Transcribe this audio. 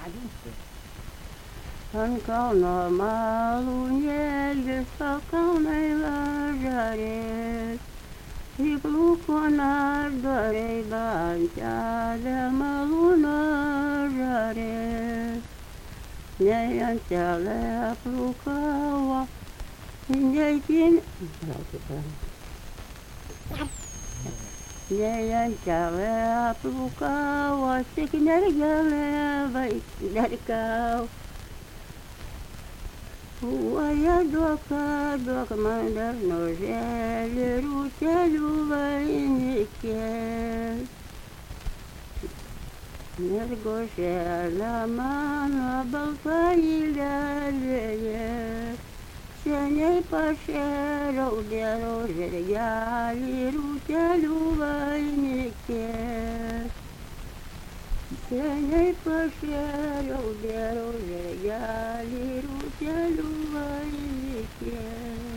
Ant kalno malūnėlis, kalnai važarės, įplūko nardoriai bantelė malūno žarės. Nei antelė plūkavo, nei antelė plūkavo, tik mergelė vaiknerkavo. Uoja duok man dar noželį rūtelių vainikėlis. Mergožėle mano baltąjį lelėje, seniai pašėriau gero žirgelį rūtelių vainikėlis. Seniai pašėriau gero žirgelį rūtelių vainikėlis.